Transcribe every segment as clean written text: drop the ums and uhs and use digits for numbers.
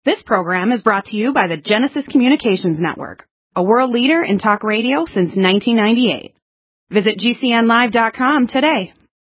This program is brought to you by the Genesis Communications Network, a world leader in talk radio since 1998. Visit GCNlive.com today.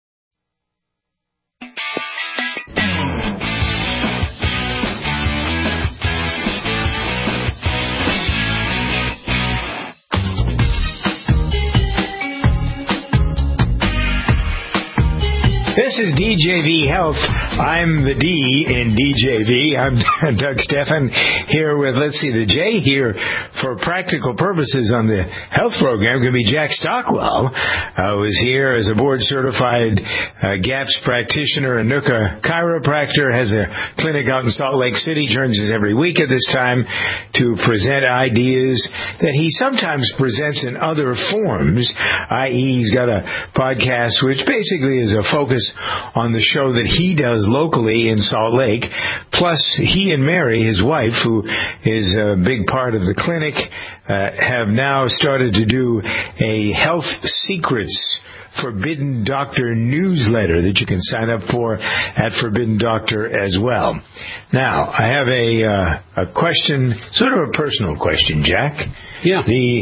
This is DJV Health. I'm the D in DJV. I'm Doug Stephan here with, the J here for practical purposes on the health program going to be Jack Stockwell, who is here as a board-certified GAPS practitioner and NUCA chiropractor, has a clinic out in Salt Lake City, joins us every week at this time to present ideas that he sometimes presents in other forms, i.e. he's got a podcast which basically is a focus on the show that he does locally in Salt Lake. Plus, he and Mary, his wife, who is a big part of the clinic, have now started to do a Health Secrets Forbidden Doctor newsletter that you can sign up for at Forbidden Doctor as well. Now, I have a question, sort of a personal question, Jack. Yeah.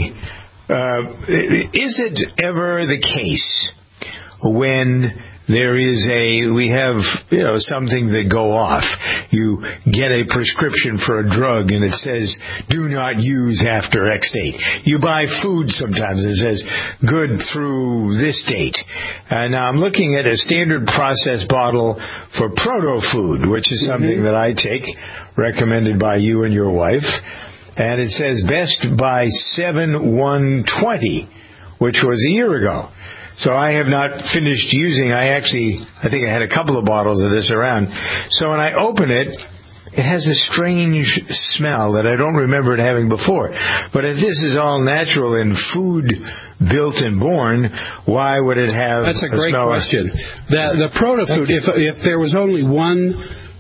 Is it ever the case when we have some things that go off. You get a prescription for a drug and it says, do not use after X date. You buy food sometimes and it says, good through this date. Now I'm looking at a standard process bottle for Proto Food, which is something that I take, recommended by you and your wife. And it says best by 7/1/20, which was a year ago. So I have not finished using. I think I had a couple of bottles of this around. So when I open it, it has a strange smell that I don't remember it having before. But if this is all natural and food built and born, why would it have That's a great question. The Proto Food, if there was only one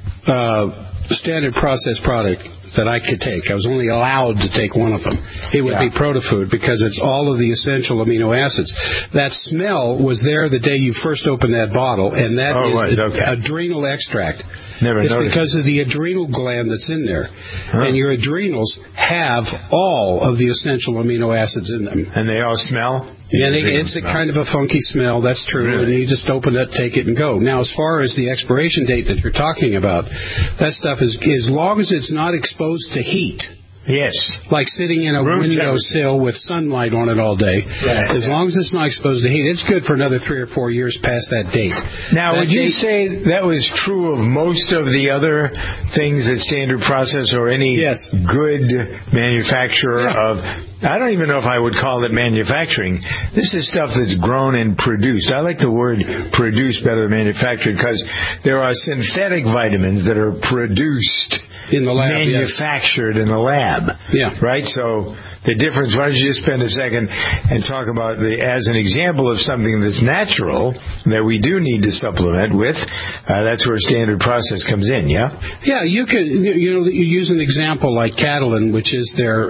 standard process product that I could take, I was only allowed to take one of them, it would be Proto Food, because it's all of the essential amino acids. That smell was there the day you first opened that bottle, and that is adrenal extract. It's because of the adrenal gland that's in there. And your adrenals have all of the essential amino acids in them. And they all smell? Yeah, it's a kind of a funky smell, that's true. Really? And you just open it, take it, and go. Now, as far as the expiration date that you're talking about, that stuff is, as long as it's not exposed to heat. Yes. Like sitting in a windowsill with sunlight on it all day. Right. As long as it's not exposed to heat, it's good for another 3 or 4 years past that date. Now, would you say that was true of most of the other things that Standard Process or any good manufacturer of... I don't even know if I would call it manufacturing. This is stuff that's grown and produced. I like the word produced better than manufactured, because there are synthetic vitamins that are produced in the lab, manufactured in the lab. Yeah. Right? So the difference, why don't you just spend a second and talk about as an example of something that's natural that we do need to supplement with. That's where Standard Process comes in, yeah? Yeah, you could, you use an example like Catalin, which is their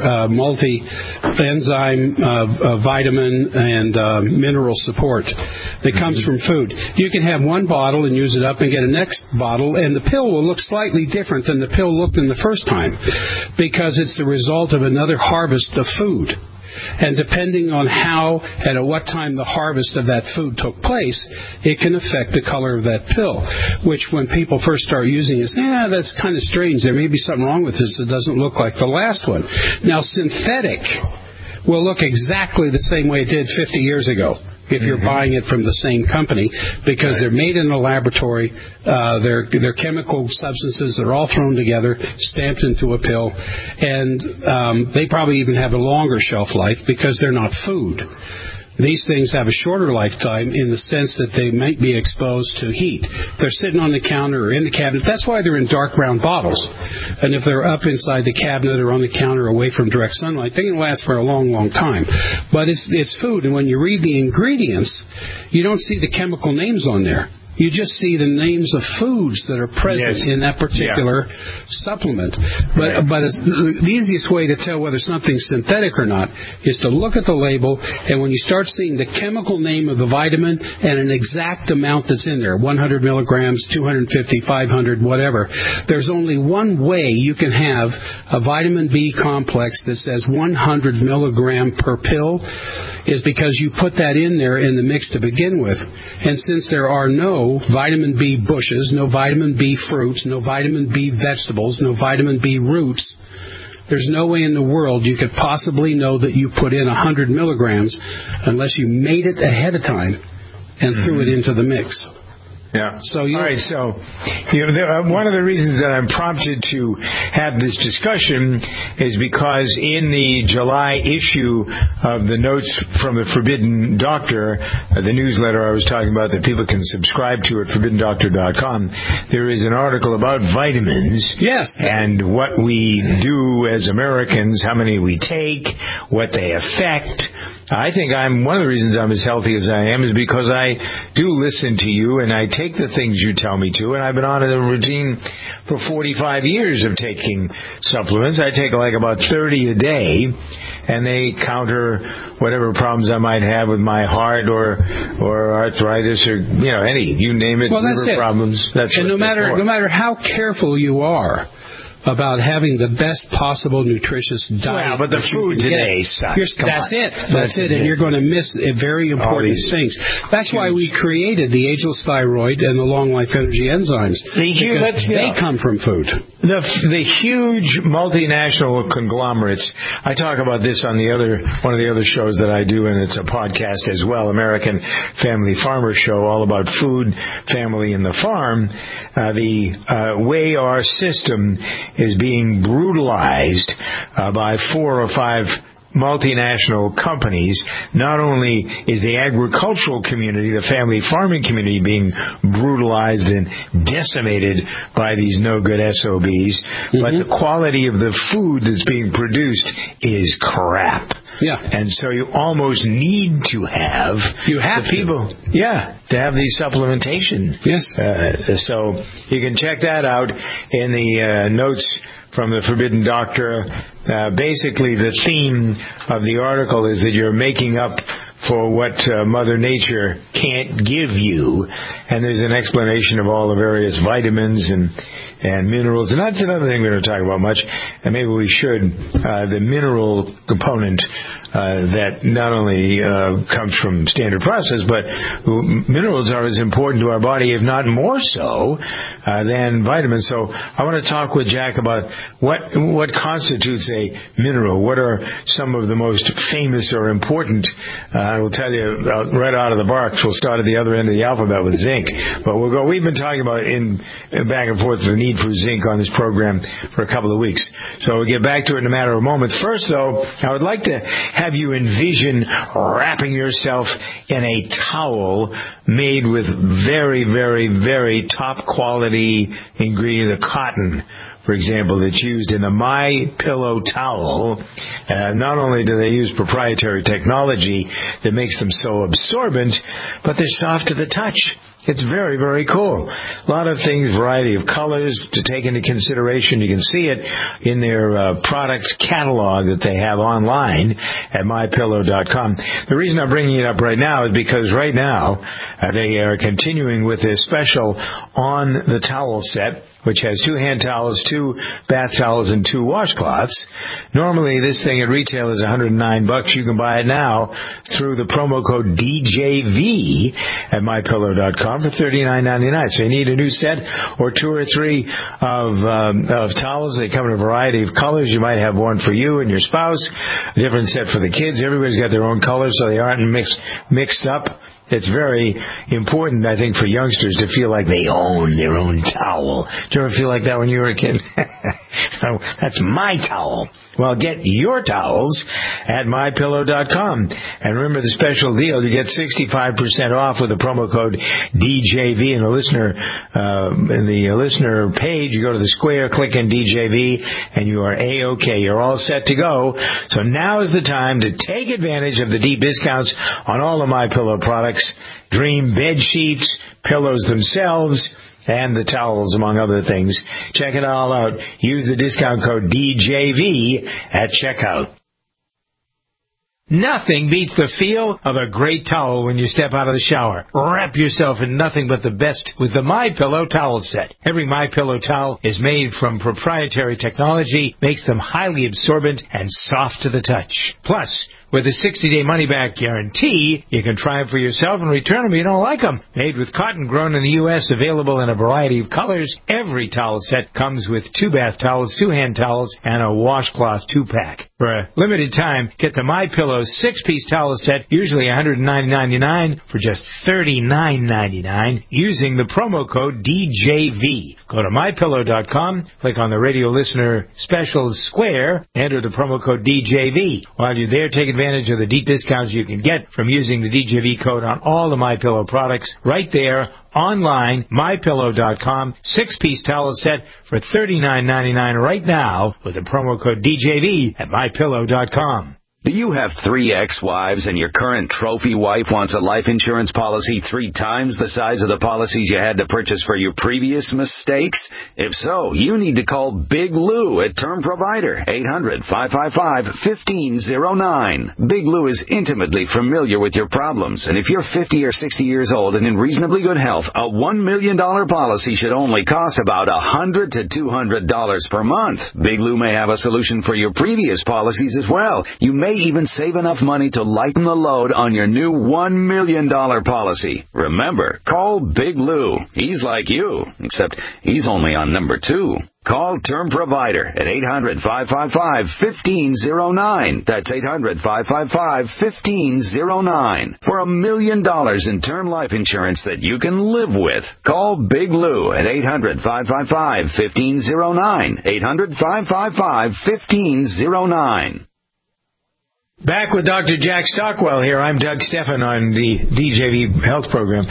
multi-enzyme vitamin and mineral support that comes from food. You can have one bottle and use it up and get a next bottle, and the pill will look slightly different than the pill looked in the first time, because it's the result of another harvest of food. And depending on how and at what time the harvest of that food took place, it can affect the color of that pill, which when people first start using it, that's kind of strange. There may be something wrong with this. It doesn't look like the last one. Now, synthetic will look exactly the same way it did 50 years ago if you're buying it from the same company, because they're made in a laboratory. They're chemical substances that are all thrown together, stamped into a pill, and they probably even have a longer shelf life because they're not food. These things have a shorter lifetime in the sense that they might be exposed to heat. They're sitting on the counter or in the cabinet. That's why they're in dark brown bottles. And if they're up inside the cabinet or on the counter away from direct sunlight, they can last for a long, long time. But it's food, and when you read the ingredients, you don't see the chemical names on there. You just see the names of foods that are present in that particular supplement. But the easiest way to tell whether something's synthetic or not is to look at the label, and when you start seeing the chemical name of the vitamin and an exact amount that's in there, 100 milligrams, 250, 500, whatever, there's only one way you can have a vitamin B complex that says 100 milligram per pill, is because you put that in there in the mix to begin with. And since there are no vitamin B bushes, no vitamin B fruits, no vitamin B vegetables, no vitamin B roots, there's no way in the world you could possibly know that you put in 100 milligrams unless you made it ahead of time and threw it into the mix. Yeah. So all right. So, one of the reasons that I'm prompted to have this discussion is because in the July issue of the Notes from the Forbidden Doctor, the newsletter I was talking about that people can subscribe to at ForbiddenDoctor.com, there is an article about vitamins. Yes. And what we do as Americans, how many we take, what they affect. I think one of the reasons I'm as healthy as I am is because I do listen to you and I take the things you tell me to, and I've been on a routine for 45 years of taking supplements. I take like about 30 a day, and they counter whatever problems I might have with my heart or arthritis or you name it, liver problems. That's and no matter how careful you are about having the best possible nutritious diet. Well, but the food today sucks. That's it. And you're going to miss very important things. That's why we created the ageless thyroid and the long life energy enzymes. They come from food. The huge multinational conglomerates. I talk about this on one of the other shows that I do, and it's a podcast as well, American Family Farmer Show, all about food, family, and the farm. The way our system is being brutalized by 4 or 5 multinational companies. Not only is the agricultural community, the family farming community, being brutalized and decimated by these no-good SOBs, but the quality of the food that's being produced is crap. Yeah. And so you almost need to have people to have these supplementation. Yes. So you can check that out in the notes from the Forbidden Doctor. Basically, the theme of the article is that you're making up for what Mother Nature can't give you. And there's an explanation of all the various vitamins and minerals. And that's another thing we're going to talk about much, and maybe we should, the mineral component that not only comes from standard process, but minerals are as important to our body, if not more so, than vitamins. So I want to talk with Jack about what constitutes a mineral. What are some of the most famous or important? I will tell you right out of the box. We'll start at the other end of the alphabet with zinc, but we've been talking about in back and forth the need for zinc on this program for a couple of weeks. So we'll get back to it in a matter of moments. First, though, I would like to have you envision wrapping yourself in a towel made with very, very, very top quality ingredient, the cotton, for example, that's used in the My Pillow towel. Not only do they use proprietary technology that makes them so absorbent, but they're soft to the touch. It's very, very cool. A lot of things, variety of colors to take into consideration. You can see it in their product catalog that they have online at MyPillow.com. The reason I'm bringing it up right now is because right now they are continuing with this special on the towel set, which has 2 hand towels, 2 bath towels, and 2 washcloths. Normally, this thing at retail is $109. You can buy it now through the promo code DJV at MyPillow.com for $39.99. So you need a new set or 2 or 3 of towels. They come in a variety of colors. You might have one for you and your spouse, a different set for the kids. Everybody's got their own colors, so they aren't mixed up. It's very important, I think, for youngsters to feel like they own their own towel. Did you ever feel like that when you were a kid? That's my towel. Well, get your towels at MyPillow.com. And remember the special deal. You get 65% off with the promo code DJV in the listener page. You go to the square, click in DJV, and you are A-OK. You're all set to go. So now is the time to take advantage of the deep discounts on all of MyPillow products. Dream bed sheets, pillows themselves, and the towels, among other things. Check it all out. Use the discount code DJV at checkout. Nothing beats the feel of a great towel when you step out of the shower. Wrap yourself in nothing but the best with the MyPillow towel set. Every MyPillow towel is made from proprietary technology, makes them highly absorbent and soft to the touch. Plus, with a 60-day money-back guarantee, you can try them for yourself and return them if you don't like them. Made with cotton grown in the U.S., available in a variety of colors, every towel set comes with 2 bath towels, 2 hand towels, and a washcloth 2-pack. For a limited time, get the MyPillow 6-piece towel set, usually $199.99, for just $39.99, using the promo code DJV. Go to MyPillow.com, click on the radio listener specials square, enter the promo code DJV. While you're there, take advantage of the deep discounts you can get from using the DJV code on all the MyPillow products right there online, MyPillow.com. 6-piece towel set for $39.99 right now with the promo code DJV at MyPillow.com. Do you have 3 ex-wives and your current trophy wife wants a life insurance policy 3 times the size of the policies you had to purchase for your previous mistakes? If so, you need to call Big Lou at Term Provider, 800-555-1509. Big Lou is intimately familiar with your problems, and if you're 50 or 60 years old and in reasonably good health, a $1 million policy should only cost about $100 to $200 per month. Big Lou may have a solution for your previous policies as well. You may even save enough money to lighten the load on your new $1 million policy. Remember, call Big Lou. He's like you, except he's only on number 2. Call Term Provider at 800-555-1509. That's 800-555-1509. For $1 million in term life insurance that you can live with. Call Big Lou at 800-555-1509. 800-555-1509. Back with Dr. Jack Stockwell here. I'm Doug Stephan on the DJV Health Program.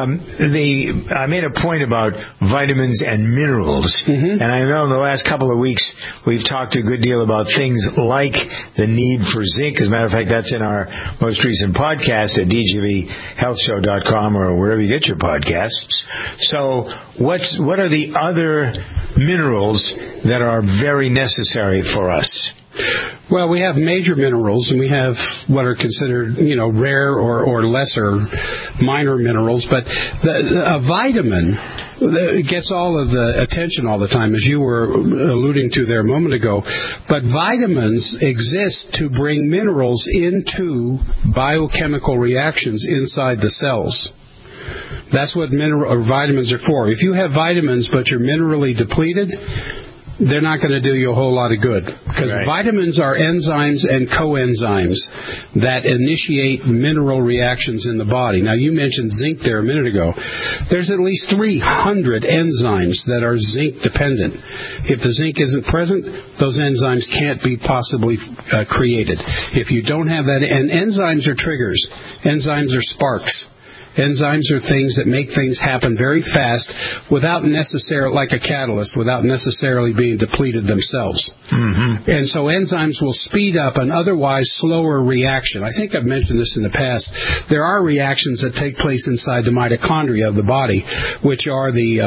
I made a point about vitamins and minerals, and I know in the last couple of weeks we've talked a good deal about things like the need for zinc. As a matter of fact, that's in our most recent podcast at djvhealthshow.com or wherever you get your podcasts. So what are the other minerals that are very necessary for us? Well, we have major minerals, and we have what are considered, rare or lesser minor minerals. But a vitamin gets all of the attention all the time, as you were alluding to there a moment ago. But vitamins exist to bring minerals into biochemical reactions inside the cells. That's what vitamins are for. If you have vitamins but you're minerally depleted, they're not going to do you a whole lot of good. Because vitamins are enzymes and coenzymes that initiate mineral reactions in the body. Now, you mentioned zinc there a minute ago. There's at least 300 enzymes that are zinc dependent. If the zinc isn't present, those enzymes can't be possibly created. If you don't have that, and enzymes are triggers. Enzymes are sparks. Enzymes are things that make things happen very fast without necessarily, like a catalyst, without necessarily being depleted themselves. Mm-hmm. And so enzymes will speed up an otherwise slower reaction. I think I've mentioned this in the past. There are reactions that take place inside the mitochondria of the body, which are the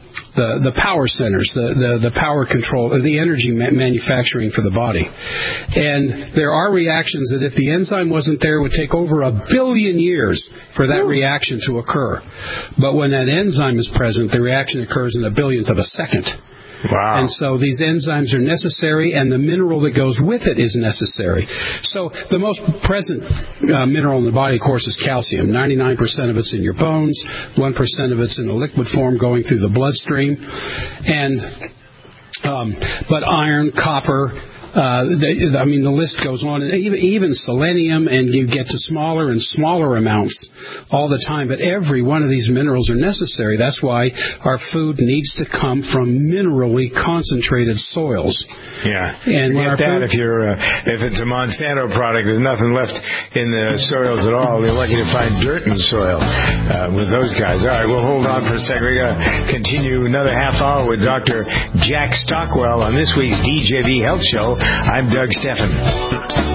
power centers, the power control, the energy manufacturing for the body. And there are reactions that if the enzyme wasn't there, it would take over 1 billion years for that reaction to occur. But when that enzyme is present, the reaction occurs in 1/1000th of a second. Wow. And so these enzymes are necessary, and the mineral that goes with it is necessary. So the most present mineral in the body, of course, is calcium. 99% of it's in your bones, 1% of it's in a liquid form going through the bloodstream. But iron, copper, the list goes on. And even selenium, and you get to smaller and smaller amounts all the time. But every one of these minerals are necessary. That's why our food needs to come from minerally concentrated soils. Yeah. And if it's a Monsanto product, there's nothing left in the soils at all. You're lucky to find dirt in the soil with those guys. All right, we'll hold on for a second. We're going to continue another half hour with Dr. Jack Stockwell on this week's DJV Health Show. I'm Doug Stephan.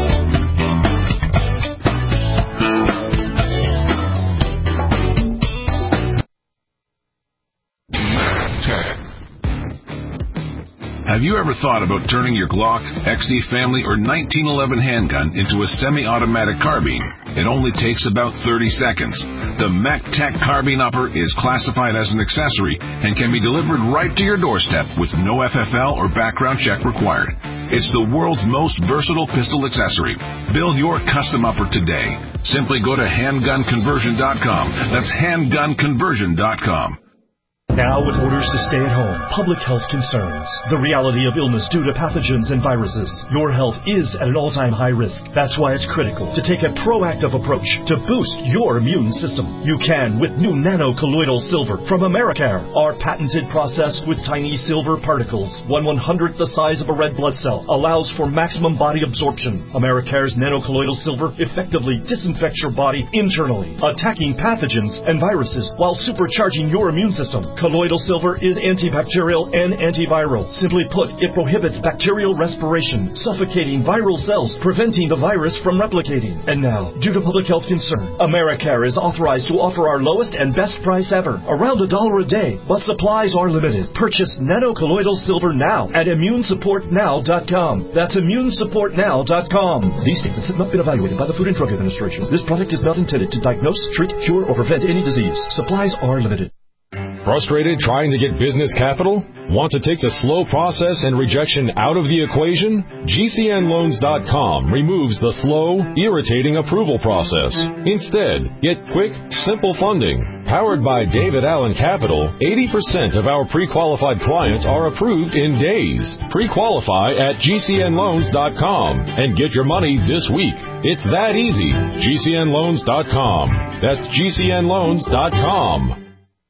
Have you ever thought about turning your Glock, XD Family, or 1911 handgun into a semi-automatic carbine? It only takes about 30 seconds. The MacTac Carbine Upper is classified as an accessory and can be delivered right to your doorstep with no FFL or background check required. It's the world's most versatile pistol accessory. Build your custom upper today. Simply go to handgunconversion.com. That's handgunconversion.com. Now with orders to stay at home, public health concerns, the reality of illness due to pathogens and viruses, your health is at an all-time high risk. That's why it's critical to take a proactive approach to boost your immune system. You can with new nano-colloidal silver from Americare. Our patented process with tiny silver particles, 1/100th the size of a red blood cell, allows for maximum body absorption. Americare's nano-colloidal silver effectively disinfects your body internally, attacking pathogens and viruses while supercharging your immune system. Colloidal silver is antibacterial and antiviral. Simply put, it prohibits bacterial respiration, suffocating viral cells, preventing the virus from replicating. And now, due to public health concern, Americare is authorized to offer our lowest and best price ever, around $1 a day, but supplies are limited. Purchase nano-colloidal silver now at immunesupportnow.com. That's immunesupportnow.com. These statements have not been evaluated by the Food and Drug Administration. This product is not intended to diagnose, treat, cure, or prevent any disease. Supplies are limited. Frustrated trying to get business capital? Want to take the slow process and rejection out of the equation? GCNloans.com removes the slow, irritating approval process. Instead, get quick, simple funding. Powered by David Allen Capital, 80% of our pre-qualified clients are approved in days. Pre-qualify at GCNloans.com and get your money this week. It's that easy. GCNloans.com. That's GCNloans.com.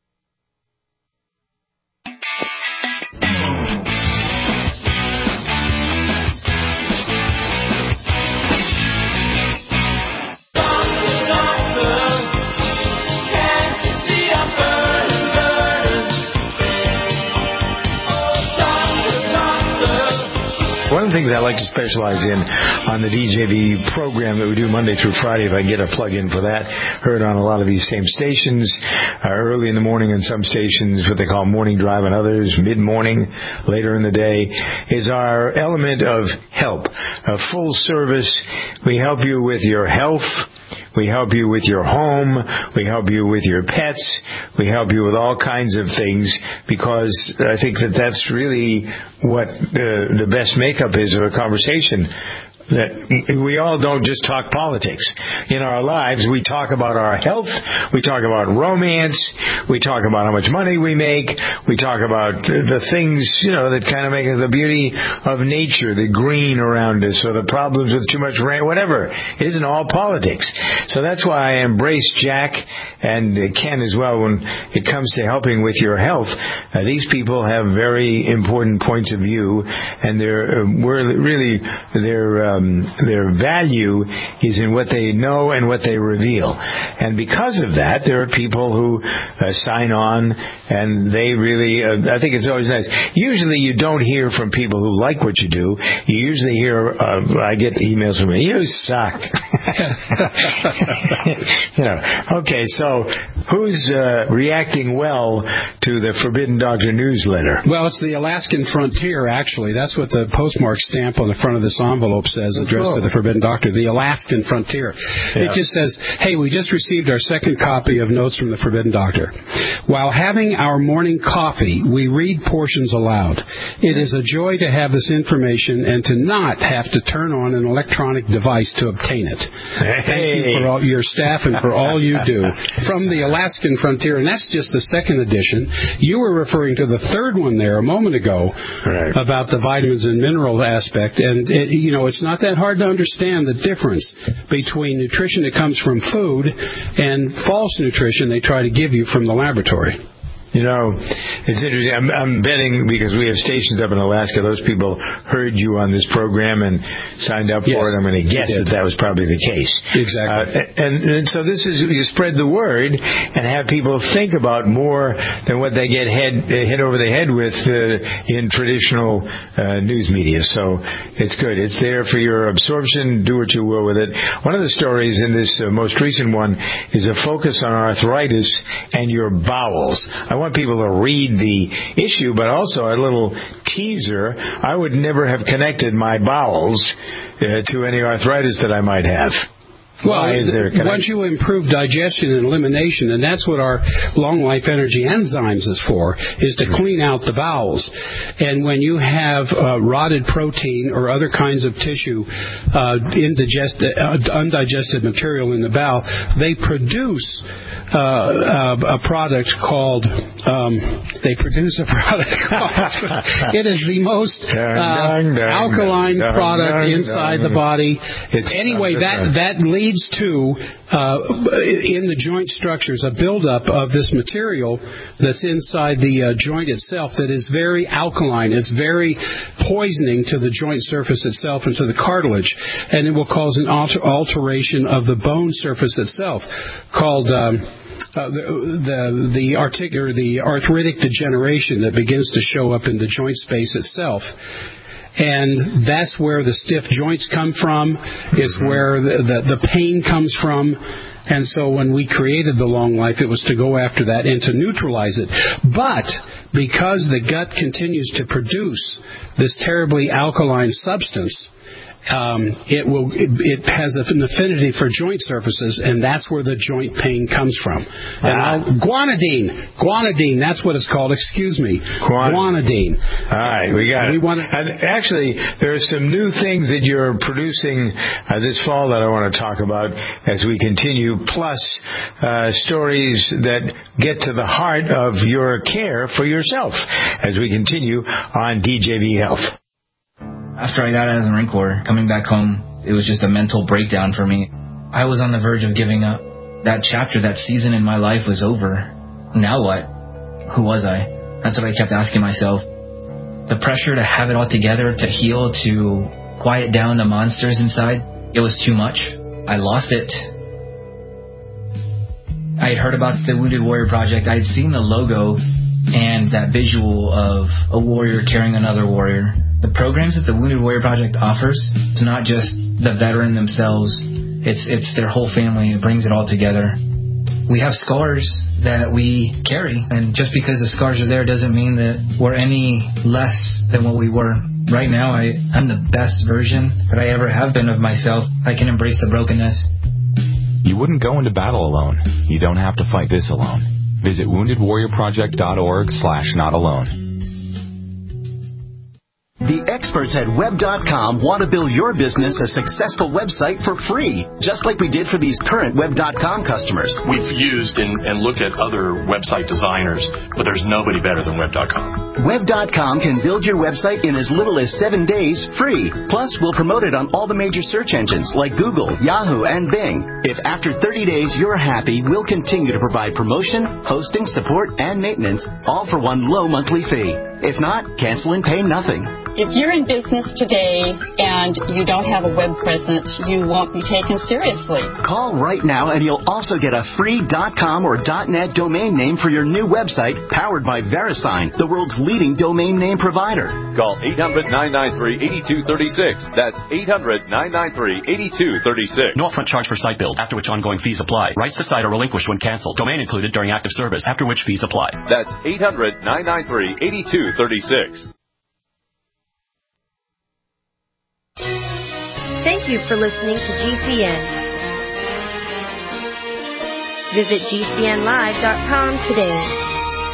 One of the things I like to specialize in on the DJV program that we do Monday through Friday, if I can get a plug-in for that, heard on a lot of these same stations, early in the morning on some stations, what they call morning drive, and others mid-morning, later in the day, is our element of help. A full service. We help you with your health. We help you with your home. We help you with your pets. We help you with all kinds of things, because I think that that's really what the best makeup is of a conversation. That we all don't just talk politics. In our lives, we talk about our health, we talk about romance, we talk about how much money we make, we talk about the things, that kind of make the beauty of nature, the green around us, or the problems with too much rain, whatever. It isn't all politics. So that's why I embrace Jack and Ken as well when it comes to helping with your health. These people have very important points of view, and their value is in what they know and what they reveal. And because of that, there are people who sign on, and they really, I think it's always nice. Usually you don't hear from people who like what you do. You usually hear, I get emails from me, you suck. Okay, so who's reacting well to the Forbidden Doctor newsletter? Well, it's the Alaskan Frontier, actually. That's what the postmark stamp on the front of this envelope says, addressed to the Forbidden Doctor, the Alaskan Frontier. Yeah. It just says, hey, we just received our second copy of Notes from the Forbidden Doctor. While having our morning coffee, we read portions aloud. It is a joy to have this information and to not have to turn on an electronic device to obtain it. Hey. Thank you for all your staff and for all you do. From the Alaskan Frontier, and that's just the second edition. You were referring to the third one there a moment ago, right, about the vitamins and mineral aspect, and it's not that hard to understand the difference between nutrition that comes from food and false nutrition they try to give you from the laboratory. It's interesting. I'm betting, because we have stations up in Alaska, those people heard you on this program and signed up for it. I'm going to guess that was probably the case. Exactly. And so this is, you spread the word and have people think about more than what they get hit over the head with in traditional news media. So it's good. It's there for your absorption. Do what you will with it. One of the stories in this most recent one is a focus on arthritis and your bowels. I want people to read the issue, but also a little teaser, I would never have connected my bowels to any arthritis that I might have. Well, once you improve digestion and elimination, and that's what our Long Life Energy enzymes is for, is to clean out the bowels. And when you have rotted protein or other kinds of tissue, undigested material in the bowel, they produce a product called. It is the most alkaline product inside the body. Anyway, that leads to, in the joint structures, a buildup of this material that's inside the joint itself that is very alkaline. It's very poisoning to the joint surface itself and to the cartilage, and it will cause an alteration of the bone surface itself, called the arthritic degeneration that begins to show up in the joint space itself. And that's where the stiff joints come from. It's where the pain comes from. And so when we created the Long Life, it was to go after that and to neutralize it. But because the gut continues to produce this terribly alkaline substance, it has an affinity for joint surfaces, and that's where the joint pain comes from. And guanidine, that's what it's called. Excuse me, guanidine. All right, we got it. And actually, there are some new things that you're producing this fall that I want to talk about as we continue, plus stories that get to the heart of your care for yourself as we continue on DJV Health. After I got out of the Marine Corps, coming back home, it was just a mental breakdown for me. I was on the verge of giving up. That chapter, that season in my life was over. Now what? Who was I? That's what I kept asking myself. The pressure to have it all together, to heal, to quiet down the monsters inside, it was too much. I lost it. I had heard about the Wounded Warrior Project. I had seen the logo and that visual of a warrior carrying another warrior. The programs that the Wounded Warrior Project offers, it's not just the veteran themselves, it's their whole family. It brings it all together. We have scars that we carry, and just because the scars are there doesn't mean that we're any less than what we were. Right now, I'm the best version that I ever have been of myself. I can embrace the brokenness. You wouldn't go into battle alone. You don't have to fight this alone. Visit woundedwarriorproject.org/notalone. The experts at Web.com want to build your business a successful website for free, just like we did for these current Web.com customers. We've used and looked at other website designers, but there's nobody better than Web.com. Web.com can build your website in as little as 7 days free. Plus, we'll promote it on all the major search engines like Google, Yahoo, and Bing. If after 30 days you're happy, we'll continue to provide promotion, hosting, support, and maintenance, all for one low monthly fee. If not, cancel and pay nothing. If you're in business today and you don't have a web presence, you won't be taken seriously. Call right now and you'll also get a free .com or .net domain name for your new website powered by VeriSign, the world's leading domain name provider. Call 800-993-8236. That's 800-993-8236. No upfront charge for site build, after which ongoing fees apply. Rights to site are relinquished when canceled. Domain included during active service, after which fees apply. That's 800-993-8236. Thank you for listening to GCN. Visit GCNlive.com today.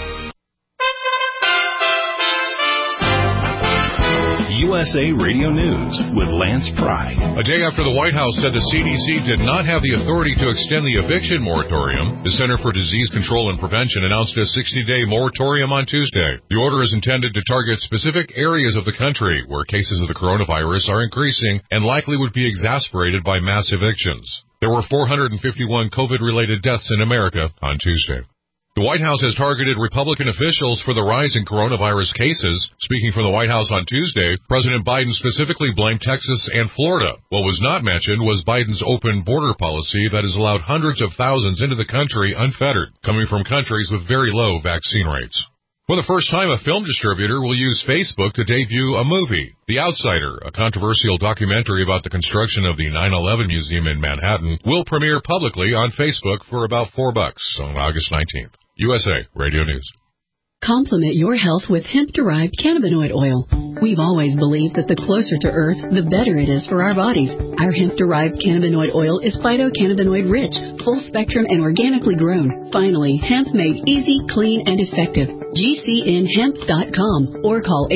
USA Radio News with Lance Pry. A day after the White House said the CDC did not have the authority to extend the eviction moratorium, the Center for Disease Control and Prevention announced a 60-day moratorium on Tuesday. The order is intended to target specific areas of the country where cases of the coronavirus are increasing and likely would be exacerbated by mass evictions. There were 451 COVID-related deaths in America on Tuesday. The White House has targeted Republican officials for the rise in coronavirus cases. Speaking from the White House on Tuesday, President Biden specifically blamed Texas and Florida. What was not mentioned was Biden's open border policy that has allowed hundreds of thousands into the country unfettered, coming from countries with very low vaccine rates. For the first time, a film distributor will use Facebook to debut a movie. The Outsider, a controversial documentary about the construction of the 9/11 Museum in Manhattan, will premiere publicly on Facebook for about $4 on August 19th. USA Radio News. Complement your health with hemp-derived cannabinoid oil. We've always believed that the closer to Earth, the better it is for our bodies. Our hemp-derived cannabinoid oil is phytocannabinoid-rich, full-spectrum, and organically grown. Finally, hemp made easy, clean, and effective. GCNhemp.com or call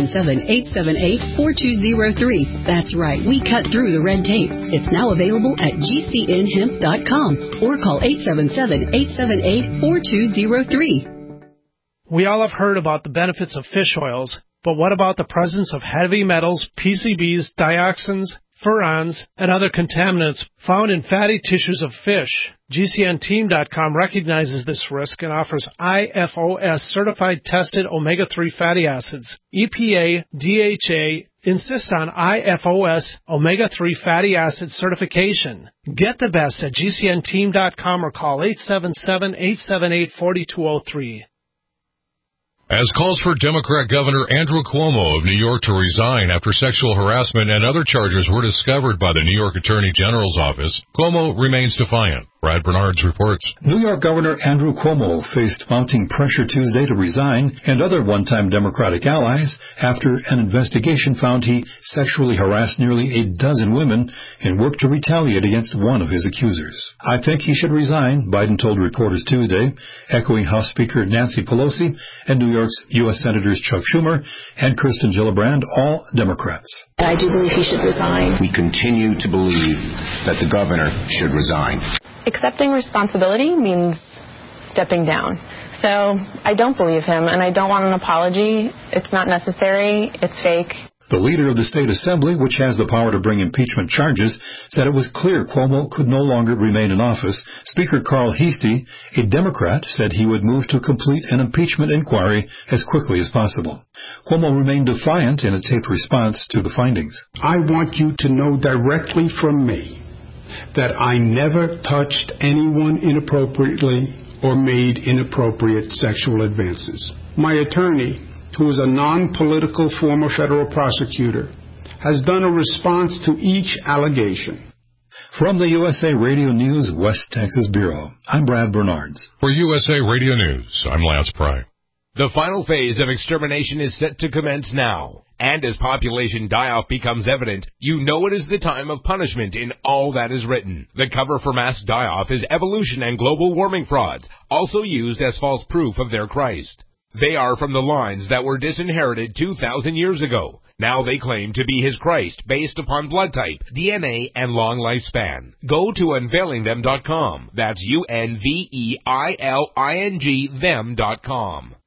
877-878-4203. That's right, we cut through the red tape. It's now available at GCNhemp.com or call 877-878-4203. We all have heard about the benefits of fish oils, but what about the presence of heavy metals, PCBs, dioxins, furans, and other contaminants found in fatty tissues of fish? GCNteam.com recognizes this risk and offers IFOS certified tested omega-3 fatty acids. EPA, DHA, insist on IFOS omega-3 fatty acid certification. Get the best at GCNteam.com or call 877-878-4203. As calls for Democrat Governor Andrew Cuomo of New York to resign after sexual harassment and other charges were discovered by the New York Attorney General's office, Cuomo remains defiant. Brad Bernards reports. New York Governor Andrew Cuomo faced mounting pressure Tuesday to resign and other one-time Democratic allies after an investigation found he sexually harassed nearly a dozen women and worked to retaliate against one of his accusers. I think he should resign, Biden told reporters Tuesday, echoing House Speaker Nancy Pelosi and New York's U.S. Senators Chuck Schumer and Kirsten Gillibrand, all Democrats. I do believe he should resign. We continue to believe that the governor should resign. Accepting responsibility means stepping down. So I don't believe him, and I don't want an apology. It's not necessary. It's fake. The leader of the state assembly, which has the power to bring impeachment charges, said it was clear Cuomo could no longer remain in office. Speaker Carl Heastie, a Democrat, said he would move to complete an impeachment inquiry as quickly as possible. Cuomo remained defiant in a taped response to the findings. I want you to know directly from me that I never touched anyone inappropriately or made inappropriate sexual advances. My attorney, who is a non-political former federal prosecutor, has done a response to each allegation. From the USA Radio News West Texas Bureau, I'm Brad Bernards. For USA Radio News, I'm Lance Pry. The final phase of extermination is set to commence now. And as population die-off becomes evident, you know it is the time of punishment in all that is written. The cover for mass die-off is evolution and global warming frauds, also used as false proof of their Christ. They are from the lines that were disinherited 2,000 years ago. Now they claim to be his Christ based upon blood type, DNA, and long lifespan. Go to unveilingthem.com. That's UNVEILING them.com.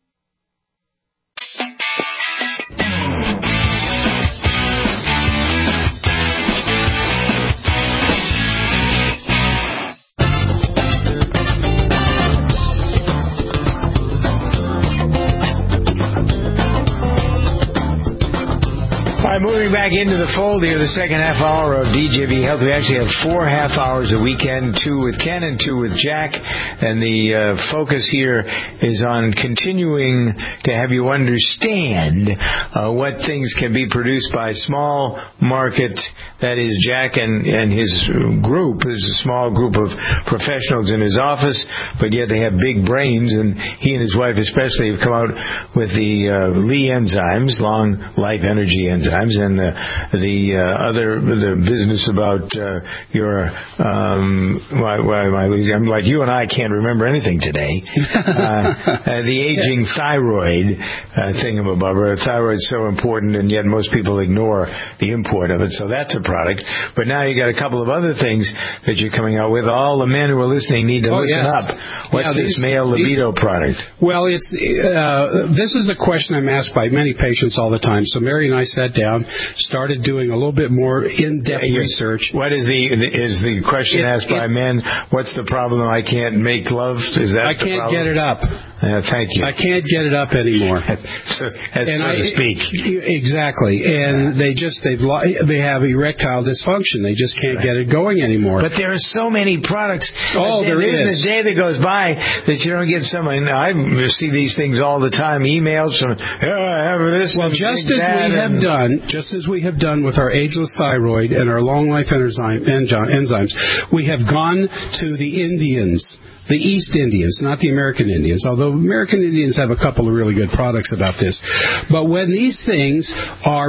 Moving back into the fold here, the second half hour of DJV Health. We actually have 4 half hours a weekend, 2 with Ken and 2 with Jack. And the focus here is on continuing to have you understand what things can be produced by small market. That is, Jack and his group is a small group of professionals in his office, but yet they have big brains. And he and his wife especially have come out with the Lee enzymes, long life energy enzymes. And the business about your why am I losing? I'm like you and I can't remember anything today. The aging thyroid thingamabobber. Thyroid's so important, and yet most people ignore the import of it. So that's a product. But now you got a couple of other things that you're coming out with. All the men who are listening need to listen up. What's this male libido product? Well, it's this is a question I'm asked by many patients all the time. So Mary and I sat down, started doing a little bit more in-depth research. What is the question asked by men? What's the problem? I can't make love? Is that I can't get it up. Thank you. I can't get it up anymore. so to speak. Exactly. And they have erectile dysfunction. They just can't get it going anymore. But there are so many products. There is. There isn't a day that goes by that you don't get someone. I see these things all the time. Emails from, I have this. Well, just as we have done with our ageless thyroid and our long life enzymes, we have gone to the Indians. the East Indians, not the American Indians, although American Indians have a couple of really good products about this. But when these things are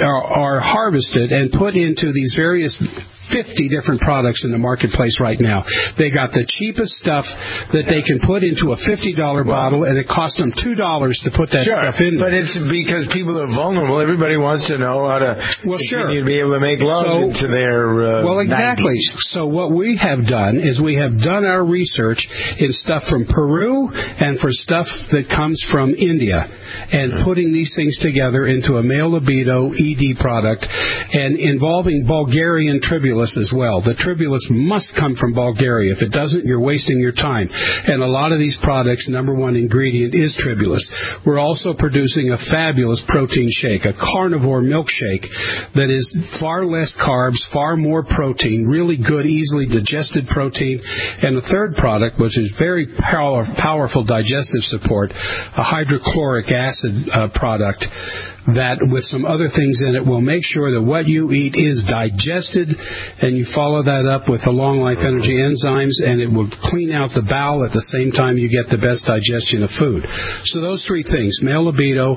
harvested and put into these various 50 different products in the marketplace right now. They got the cheapest stuff that they can put into a $50 bottle, and it costs them $2 to put that stuff in there. But it's because people are vulnerable. Everybody wants to know how to continue to be able to make love into their exactly. 90s. So what we have done is we have done our research in stuff from Peru and for stuff that comes from India, and putting these things together into a male libido ED product, and involving Bulgarian tribulus as well. The tribulus must come from Bulgaria. If it doesn't, you're wasting your time. And a lot of these products, number one ingredient is tribulus. We're also producing a fabulous protein shake, a carnivore milkshake that is far less carbs, far more protein, really good, easily digested protein. And the third product, which is very powerful digestive support, a hydrochloric acid product that with some other things in it will make sure that what you eat is digested, and you follow that up with the long life energy enzymes, and it will clean out the bowel at the same time you get the best digestion of food. So those three things, male libido,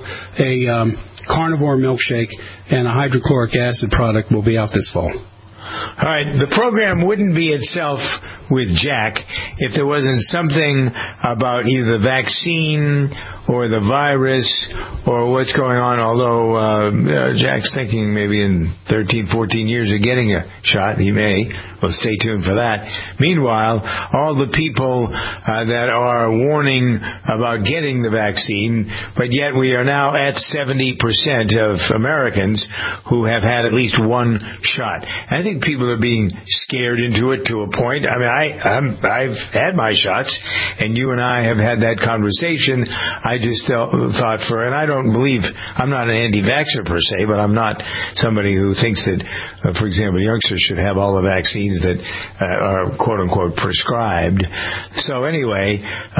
a carnivore milkshake, and a hydrochloric acid product will be out this fall. All right, the program wouldn't be itself with Jack if there wasn't something about either the vaccine or the virus or what's going on, although Jack's thinking maybe in 13, 14 years of getting a shot. He may. Well, stay tuned for that. Meanwhile, all the people that are warning about getting the vaccine, but yet we are now at 70% of Americans who have had at least one shot. I think people are being scared into it to a point. I mean, I've had my shots, and you and I have had that conversation. I just thought and I don't believe, I'm not an anti-vaxxer per se, but I'm not somebody who thinks that, for example, youngsters should have all the vaccines that are quote-unquote prescribed. So anyway,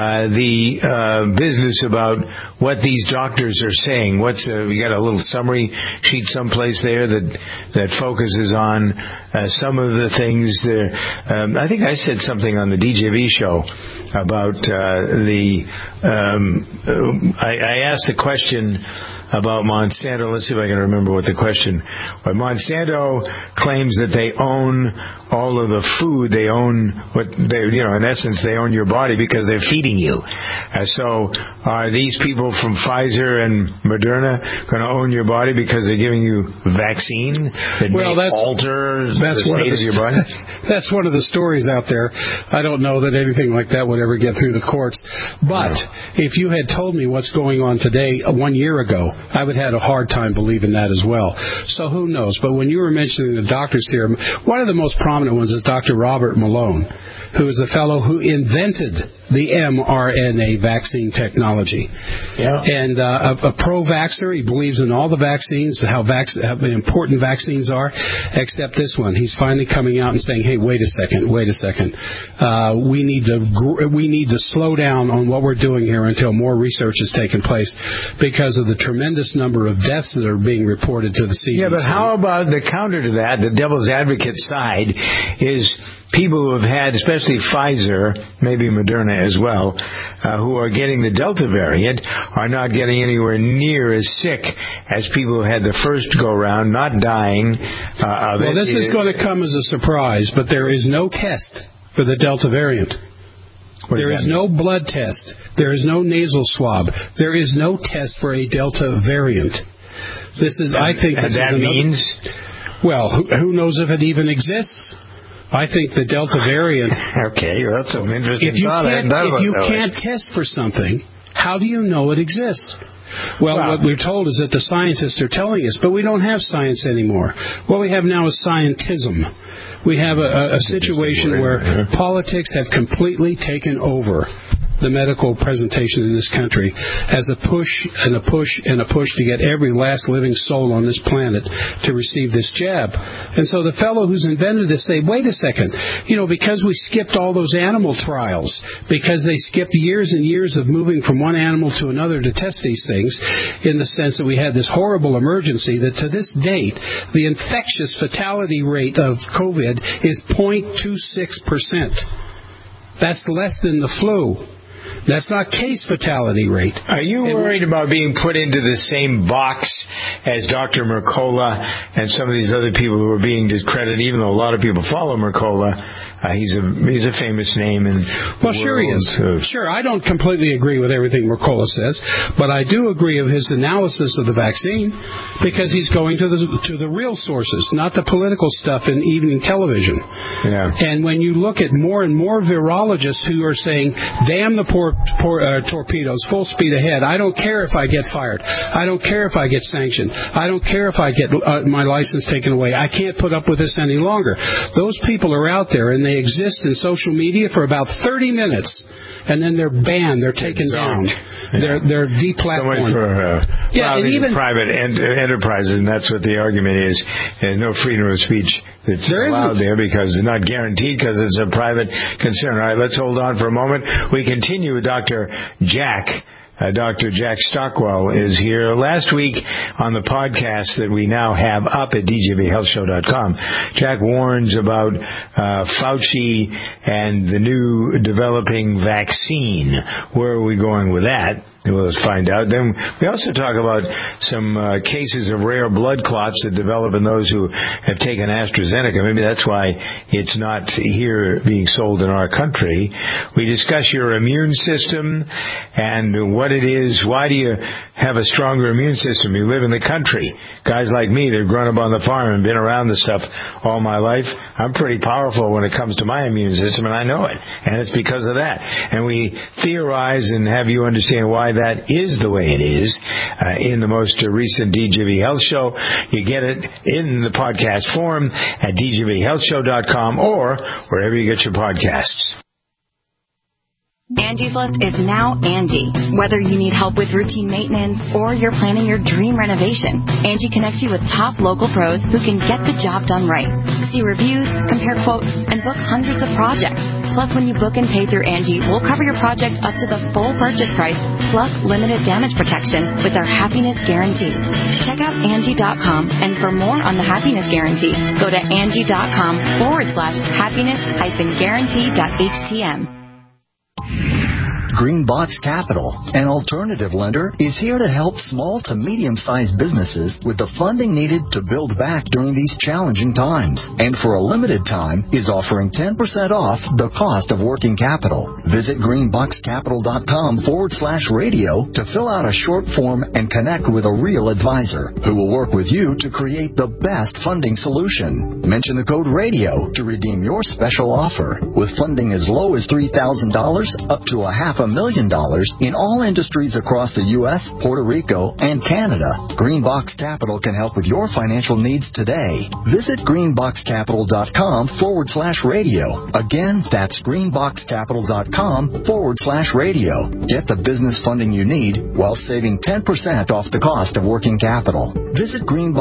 the business about what these doctors are saying, we got a little summary sheet someplace there that focuses on some of the things there. I think I said something on the DJV show about I asked the question about Monsanto. Let's see if I can remember what the question was. Monsanto claims that they own all of the food. They own in essence, they own your body because they're feeding you. So are these people from Pfizer and Moderna going to own your body because they're giving you vaccine that may alter the state of your body? That's one of the stories out there. I don't know that anything like that would ever get through the courts. But if you had told me what's going on today 1 year ago, I would have had a hard time believing that as well. So who knows? But when you were mentioning the doctors here, one of the most prominent ones is Dr. Robert Malone, who is the fellow who invented the mRNA vaccine technology. Yeah. And a pro-vaxxer. He believes in all the vaccines, how important vaccines are, except this one. He's finally coming out and saying, hey, wait a second. We need to slow down on what we're doing here until more research has taken place because of the tremendous number of deaths that are being reported to the CDC. Yeah, but how about the counter to that, the devil's advocate side, is people who have had, especially Pfizer, maybe Moderna as well, who are getting the Delta variant are not getting anywhere near as sick as people who had the first go-round, not dying of it. Well, this is going to come as a surprise, but there is no test for the Delta variant. There is no blood test. There is no nasal swab. There is no test for a Delta variant. Means? Well, who knows if it even exists? I think the Delta variant... Okay, that's an interesting thought. If you can't test for something, how do you know it exists? Well, what we're told is that the scientists are telling us, but we don't have science anymore. What we have now is scientism. We have a situation where politics have completely taken over the medical presentation in this country as a push and a push and a push to get every last living soul on this planet to receive this jab. And so the fellow who's invented this say, wait a second, because we skipped all those animal trials, because they skipped years and years of moving from one animal to another to test these things, in the sense that we had this horrible emergency that to this date, the infectious fatality rate of COVID is 0.26%. That's less than the flu. That's not case fatality rate. Are you worried about being put into the same box as Dr. Mercola and some of these other people who are being discredited, even though a lot of people follow Mercola? He's a famous name in well, sure he is. Sure, I don't completely agree with everything Mercola says, but I do agree with his analysis of the vaccine because he's going to the real sources, not the political stuff in evening television. Yeah. And when you look at more and more virologists who are saying, "Damn the poor torpedoes, full speed ahead. I don't care if I get fired. I don't care if I get sanctioned. I don't care if I get my license taken away. I can't put up with this any longer." Those people are out there, and they exist in social media for about 30 minutes, and then they're banned. They're taken down. Yeah. They're deplatformed. So much for even private enterprises, and that's what the argument is. There's no freedom of speech that's allowed there because it's not guaranteed because it's a private concern. All right, let's hold on for a moment. We continue with Dr. Jack. Dr. Jack Stockwell is here. Last week on the podcast that we now have up at djbhealthshow.com, Jack warns about Fauci and the new developing vaccine. Where are we going with that? Well, let's find out. Then we also talk about some cases of rare blood clots that develop in those who have taken AstraZeneca. Maybe that's why it's not here being sold in our country. We discuss your immune system and what it is. Why do you have a stronger immune system? You live in the country. Guys like me, they've grown up on the farm and been around this stuff all my life. I'm pretty powerful when it comes to my immune system, and I know it. And it's because of that. And we theorize and have you understand why that is the way it is in the most recent DJV Health Show. You get it in the podcast form at djbhealthshow.com or wherever you get your podcasts. Angie's List is now Angie. Whether you need help with routine maintenance or you're planning your dream renovation, Angie connects you with top local pros who can get the job done right. See reviews, compare quotes, and book hundreds of projects. Plus, when you book and pay through Angie, we'll cover your project up to the full purchase price, plus limited damage protection with our Happiness Guarantee. Check out Angie.com, and for more on the Happiness Guarantee, go to Angie.com/happiness-guarantee.htm. Greenbox Capital, an alternative lender, is here to help small to medium-sized businesses with the funding needed to build back during these challenging times. And for a limited time, is offering 10% off the cost of working capital. Visit greenboxcapital.com/radio to fill out a short form and connect with a real advisor who will work with you to create the best funding solution. Mention the code RADIO to redeem your special offer. With funding as low as $3,000 up to $500,000 in all industries across the U.S., Puerto Rico, and Canada, Greenbox Capital can help with your financial needs today. Visit greenboxcapital.com/radio. Again, that's greenboxcapital.com/radio. Get the business funding you need while saving 10% off the cost of working capital. Visit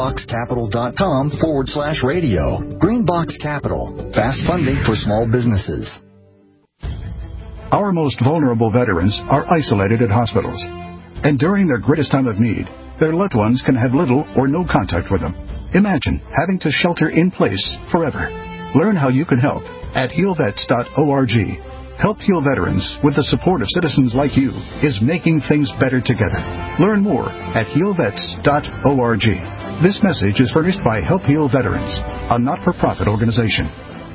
greenboxcapital.com/radio. Greenbox Capital. Fast funding for small businesses. Our most vulnerable veterans are isolated at hospitals, and during their greatest time of need, their loved ones can have little or no contact with them. Imagine having to shelter in place forever. Learn how you can help at healvets.org. Help Heal Veterans with the support of citizens like you is making things better together. Learn more at healvets.org. This message is furnished by Help Heal Veterans, a not-for-profit organization.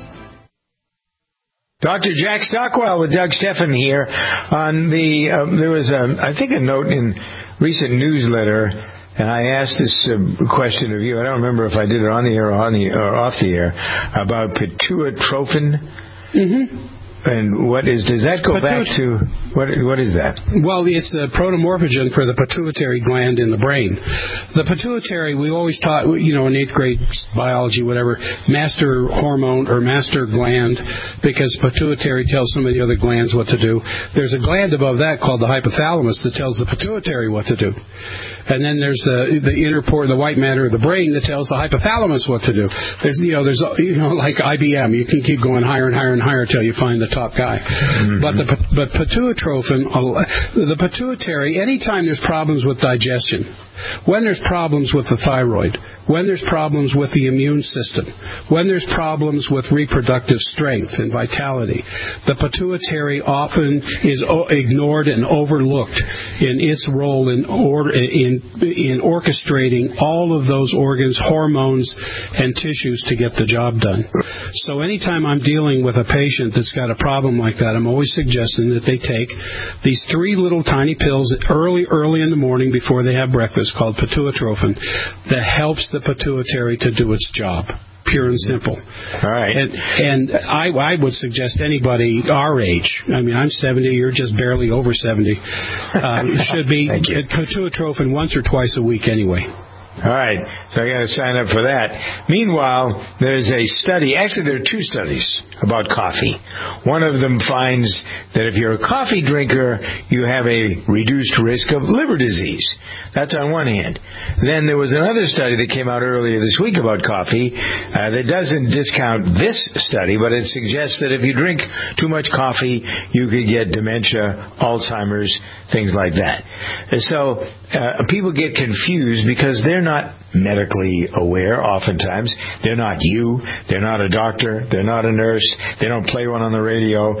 Dr. Jack Stockwell with Doug Steffen here. There was I think a note in recent newsletter, and I asked this question of you. I don't remember if I did it on the air or off the air about pituitrophin. Mm-hmm. And does that go back to, what is that? Well, it's a protomorphogen for the pituitary gland in the brain. The pituitary, we always taught, in 8th grade biology, whatever, master hormone or master gland, because pituitary tells some of the other glands what to do. There's a gland above that called the hypothalamus that tells the pituitary what to do. And then there's the inner the white matter of the brain that tells the hypothalamus what to do. There's like IBM. You can keep going higher and higher and higher till you find the top guy. Mm-hmm. But pituitrophin, the pituitary, anytime there's problems with digestion, When there's problems with the thyroid, when there's problems with the immune system, when there's problems with reproductive strength and vitality, the pituitary often is ignored and overlooked in its role in orchestrating all of those organs, hormones, and tissues to get the job done. So anytime I'm dealing with a patient that's got a problem like that, I'm always suggesting that they take these 3 little tiny pills early in the morning before they have breakfast, called pituitrophin, that helps the pituitary to do its job. Pure and simple. All right. And I would suggest anybody our age, I mean, I'm 70, you're just barely over 70, should be pituitrophin once or twice a week anyway. All right, so I got to sign up for that. Meanwhile, there's a study. Actually, there are 2 studies about coffee. One of them finds that if you're a coffee drinker, you have a reduced risk of liver disease. That's on one hand. Then there was another study that came out earlier this week about coffee that doesn't discount this study, but it suggests that if you drink too much coffee, you could get dementia, Alzheimer's, things like that. And so people get confused because they're not medically aware oftentimes. They're not you. They're not a doctor. They're not a nurse. They don't play one on the radio.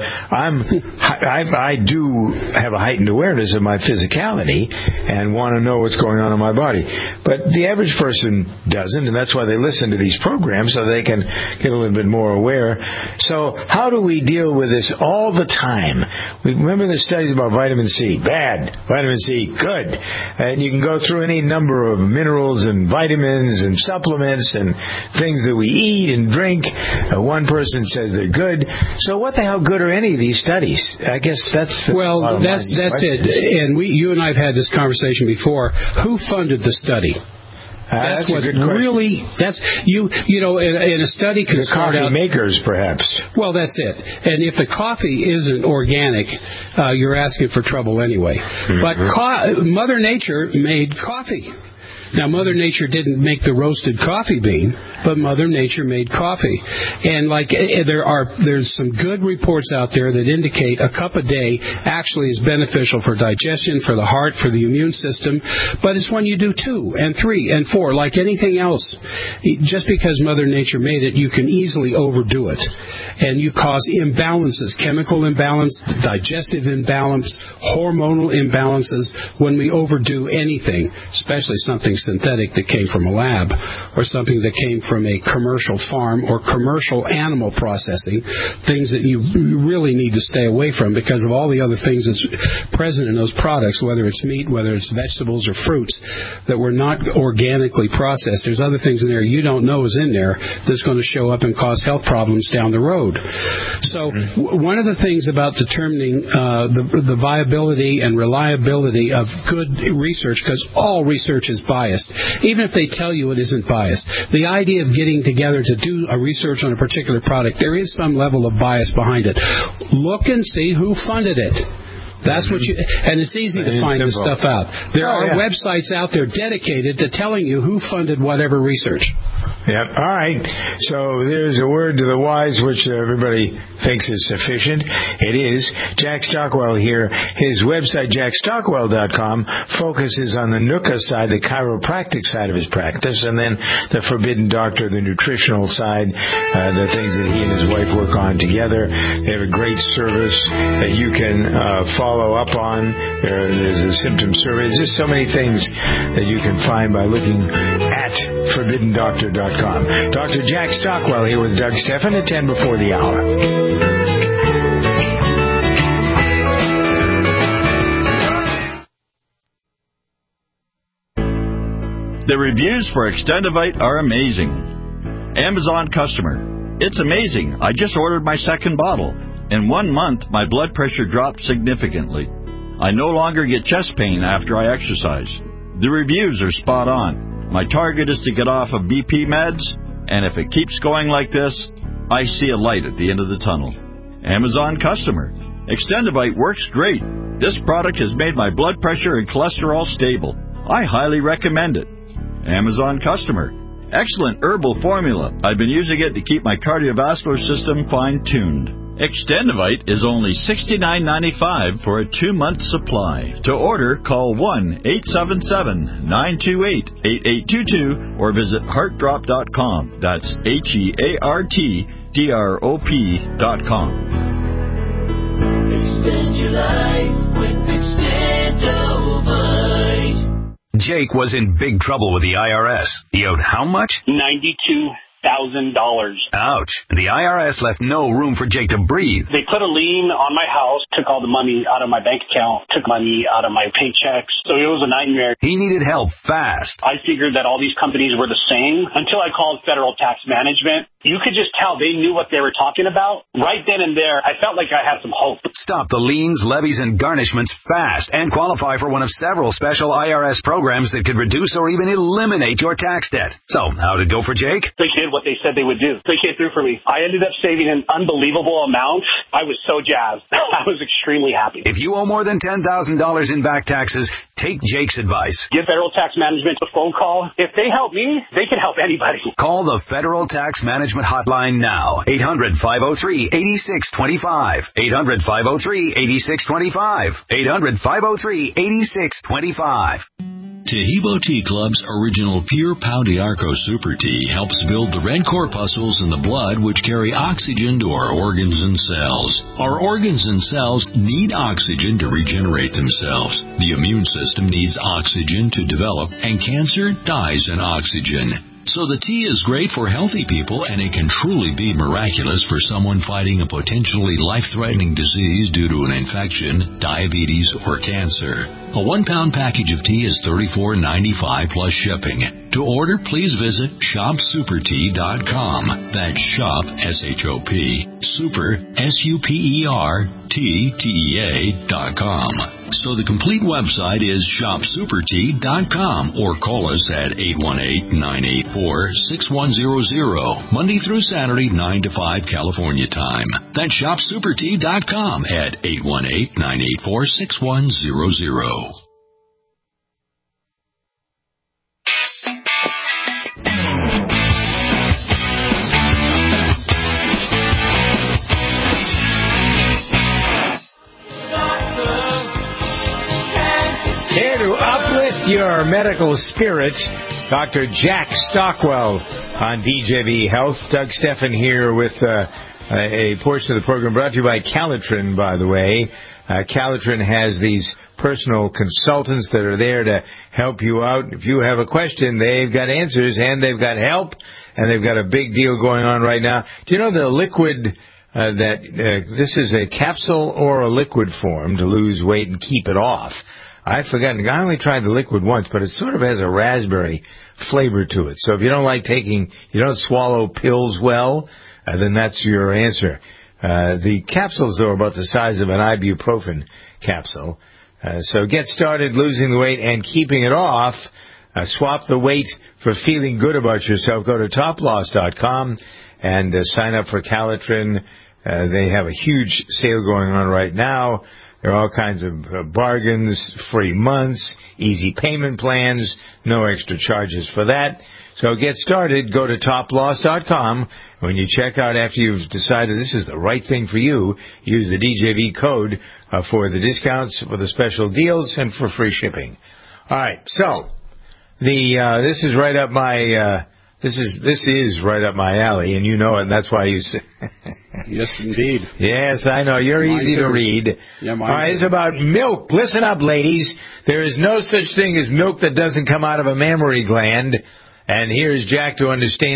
I do have a heightened awareness of my physicality and want to know what's going on in my body. But the average person doesn't, and that's why they listen to these programs, so they can get a little bit more aware. So how do we deal with this all the time? We remember the studies about vitamin C. Bad. Vitamin C, good. And you can go through any number of minerals and vitamins and supplements and things that we eat and drink. One person says they're good. So what the hell good are any of these studies? I guess that's the that's it. And you and I have had this conversation before. Who funded the study? That's what's a good question. Really, that's you know, in a study can start out. Coffee makers, perhaps. Well, that's it. And if the coffee isn't organic, you're asking for trouble anyway. Mm-hmm. But Mother Nature made coffee. Now, Mother Nature didn't make the roasted coffee bean, but Mother Nature made coffee. And there's some good reports out there that indicate a cup a day actually is beneficial for digestion, for the heart, for the immune system. But it's when you do 2 and 3 and 4, like anything else. Just because Mother Nature made it, you can easily overdo it. And you cause imbalances, chemical imbalance, digestive imbalance, hormonal imbalances when we overdo anything, especially something synthetic that came from a lab or something that came from a commercial farm or commercial animal processing, things that you really need to stay away from because of all the other things that's present in those products, whether it's meat, whether it's vegetables or fruits that were not organically processed. There's other things in there you don't know is in there that's going to show up and cause health problems down the road. So one of the things about determining the viability and reliability of good research, because all research is biased, even if they tell you it isn't biased. The idea of getting together to do a research on a particular product, there is some level of bias behind it. Look and see who funded it. That's what and it's easy to find this stuff out. There are websites out there dedicated to telling you who funded whatever research. Yep. All right. So there's a word to the wise, which everybody thinks is sufficient. It is. Jack Stockwell here. His website, jackstockwell.com, focuses on the NUCA side, the chiropractic side of his practice, and then the Forbidden Doctor, the nutritional side, the things that he and his wife work on together. They have a great service that you can follow up on. There's a symptom survey. There's just so many things that you can find by looking at ForbiddenDoctor.com. Dr. Jack Stockwell here with Doug Stephan at 10 before the hour. The reviews for Extendivite are amazing. Amazon customer. It's amazing. I just ordered my second bottle. In 1 month, my blood pressure dropped significantly. I no longer get chest pain after I exercise. The reviews are spot on. My target is to get off of BP meds, and if it keeps going like this, I see a light at the end of the tunnel. Amazon customer. Extendivite works great. This product has made my blood pressure and cholesterol stable. I highly recommend it. Amazon customer. Excellent herbal formula. I've been using it to keep my cardiovascular system fine-tuned. Extendivite is only $69.95 for a 2-month supply. To order, call 1-877-928-8822 or visit heartdrop.com. That's HEARTDROP.com. Extend your life with Extendivite. Jake was in big trouble with the IRS. He owed how much? $92,000. Ouch. The IRS left no room for Jake to breathe. They put a lien on my house, took all the money out of my bank account, took money out of my paychecks. So it was a nightmare. He needed help fast. I figured that all these companies were the same until I called Federal Tax Management. You could just tell they knew what they were talking about. Right then and there, I felt like I had some hope. Stop the liens, levies, and garnishments fast and qualify for one of several special IRS programs that could reduce or even eliminate your tax debt. So, how'd it go for Jake? They did what they said they would do. They came through for me. I ended up saving an unbelievable amount. I was so jazzed. I was extremely happy. If you owe more than $10,000 in back taxes, take Jake's advice. Give Federal Tax Management a phone call. If they help me, they can help anybody. Call the Federal Tax Management Hotline now. 800-503-8625. 800-503-8625. 800-503-8625. Tahibo Tea Club's original Pure Pau d'Arco Super Tea helps build the red corpuscles in the blood which carry oxygen to our organs and cells. Our organs and cells need oxygen to regenerate themselves. The immune system needs oxygen to develop, and cancer dies in oxygen. So the tea is great for healthy people, and it can truly be miraculous for someone fighting a potentially life-threatening disease due to an infection, diabetes, or cancer. A 1-pound package of tea is $34.95 plus shipping. To order, please visit shopsupertea.com. That's shop, S-H-O-P, super, S-U-P-E-R-T-T-E-A.com. So the complete website is shopsupertea.com, or call us at 818-984-6100, Monday through Saturday, 9 to 5 California time. That's shopsupertea.com at 818-984-6100. Here to uplift your medical spirit, Dr. Jack Stockwell on DJV Health. Doug Steffen here with a portion of the program brought to you by Calitrin, by the way. Calitrin has these personal consultants that are there to help you out. If you have a question, they've got answers and they've got help, and they've got a big deal going on right now. Do you know the liquid this is a capsule or a liquid form to lose weight and keep it off? I'd forgotten. I only tried the liquid once, but it sort of has a raspberry flavor to it. So if you don't like you don't swallow pills well, then that's your answer. The capsules, though, are about the size of an ibuprofen capsule. So get started losing the weight and keeping it off. Swap the weight for feeling good about yourself. Go to toploss.com and sign up for Calitrin. They have a huge sale going on right now. There are all kinds of bargains, free months, easy payment plans, no extra charges for that. So get started. Go to toploss.com. When you check out after you've decided this is the right thing for you, use the DJV code for the discounts, for the special deals, and for free shipping. All right. So this is right up my this is right up my alley, and you know it, and that's why you say. Yes, indeed. Yes, I know. You're easy to read. Yeah, all right, it's about milk. Listen up, ladies. There is no such thing as milk that doesn't come out of a mammary gland. And here's Jack to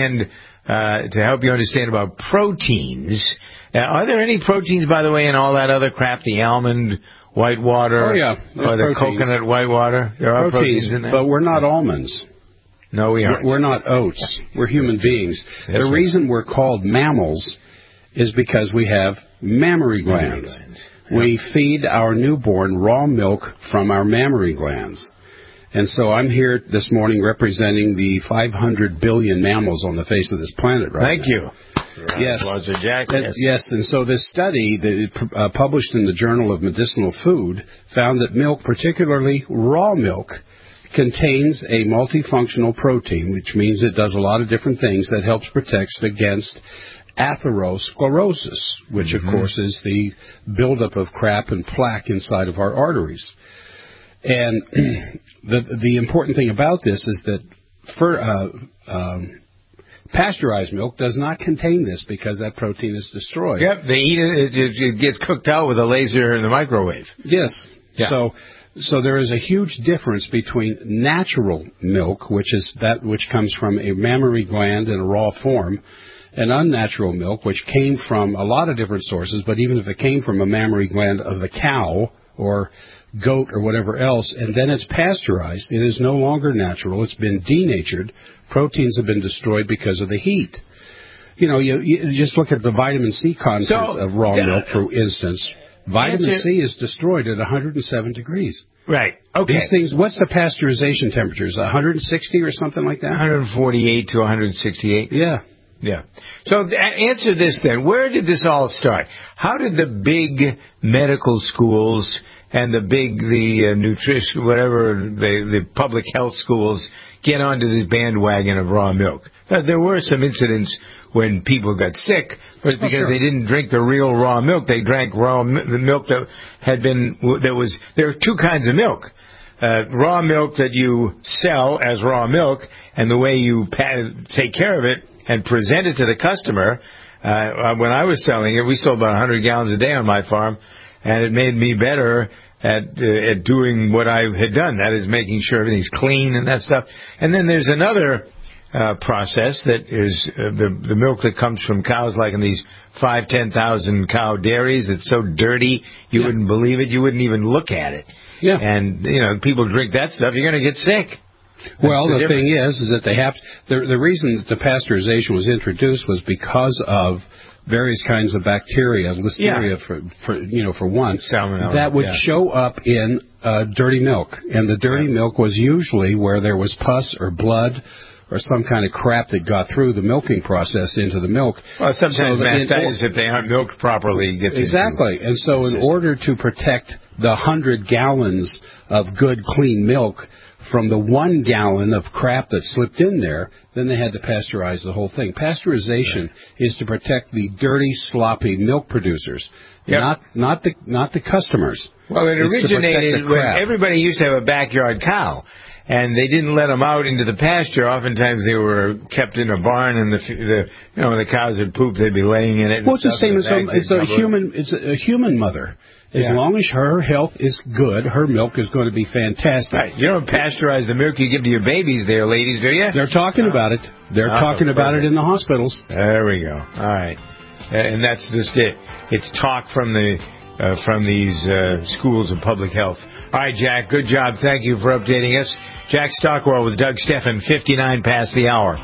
help you understand about proteins. Are there any proteins, by the way, in all that other crap, the almond white water? Oh, yeah. Or the coconut white water? There are proteins in there. But we're not almonds. No, we aren't. We're not oats. We're human beings. The reason we're called mammals is because we have mammary glands. Yeah. We feed our newborn raw milk from our mammary glands. And so I'm here this morning representing the 500 billion mammals on the face of this planet right now. Thank you. Yes. Jack. Yes, and so this study that published in the Journal of Medicinal Food found that milk, particularly raw milk, contains a multifunctional protein, which means it does a lot of different things that helps protect against atherosclerosis, which, of course, is the buildup of crap and plaque inside of our arteries. And the important thing about this is that pasteurized milk does not contain this because that protein is destroyed. Yep, they eat it. It gets cooked out with a laser in the microwave. Yes. Yeah. So there is a huge difference between natural milk, which is that which comes from a mammary gland in a raw form, and unnatural milk, which came from a lot of different sources, but even if it came from a mammary gland of the cow or goat or whatever else, and then it's pasteurized, it is no longer natural. It's been denatured. Proteins have been destroyed because of the heat. You just look at the vitamin C content of raw milk, for instance. Vitamin C is destroyed at 107 degrees. Right. Okay. These things, what's the pasteurization temperatures? 160 or something like that? 148 to 168. Yeah. Yeah. So answer this then. Where did this all start? How did the big medical schools and the nutrition, whatever, the public health schools get onto this bandwagon of raw milk? There were some incidents when people got sick, but it's because they didn't drink the real raw milk. They drank the milk that there are two kinds of milk. Raw milk that you sell as raw milk, and the way you take care of it and present it to the customer. When I was selling it, we sold about 100 gallons a day on my farm, and it made me better at doing what I had done. That is making sure everything's clean and that stuff. And then there's another process that is the milk that comes from cows, like in these 5,000-10,000 cow dairies. It's so dirty you wouldn't believe it. You wouldn't even look at it. Yeah. And people drink that stuff. You're going to get sick. Well, the thing is that they have the reason that the pasteurization was introduced was because of various kinds of bacteria, listeria for one, salmonella, that would show up in dirty milk, and the dirty milk was usually where there was pus or blood or some kind of crap that got through the milking process into the milk. Well, sometimes mastitis, if they aren't milked properly, gets exactly. And so, in order to protect the 100 gallons of good, clean milk from the 1 gallon of crap that slipped in there, then they had to pasteurize the whole thing. Pasteurization is to protect the dirty, sloppy milk producers, not the customers. Well, it originated when everybody used to have a backyard cow, and they didn't let them out into the pasture. Oftentimes they were kept in a barn, and when the cows had pooped, they'd be laying in it. Well, it's the same as it's a human mother. As long as her health is good, her milk is going to be fantastic. Right. You don't pasteurize the milk you give to your babies there, ladies, do you? They're talking about it. They're talking about it in the hospitals. There we go. All right. And that's just it. It's talk from these schools of public health. All right, Jack, good job. Thank you for updating us. Jack Stockwell with Doug Steffen, 59 past the hour.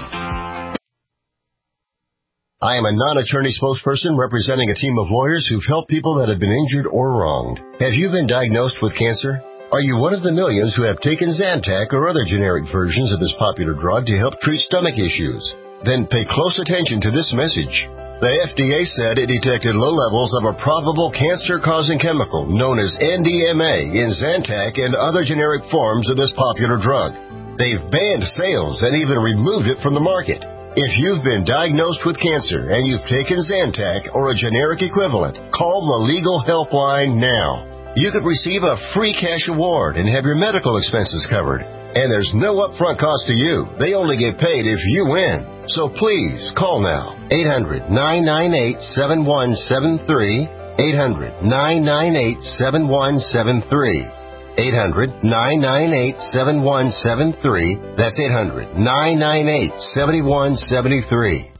I am a non-attorney spokesperson representing a team of lawyers who've helped people that have been injured or wronged. Have you been diagnosed with cancer? Are you one of the millions who have taken Zantac or other generic versions of this popular drug to help treat stomach issues? Then pay close attention to this message. The FDA said it detected low levels of a probable cancer-causing chemical known as NDMA in Zantac and other generic forms of this popular drug. They've banned sales and even removed it from the market. If you've been diagnosed with cancer and you've taken Zantac or a generic equivalent, call the Legal Helpline now. You could receive a free cash award and have your medical expenses covered. And there's no upfront cost to you. They only get paid if you win. So please, call now. 800-998-7173. 800-998-7173. 800-998-7173. That's 800-998-7173.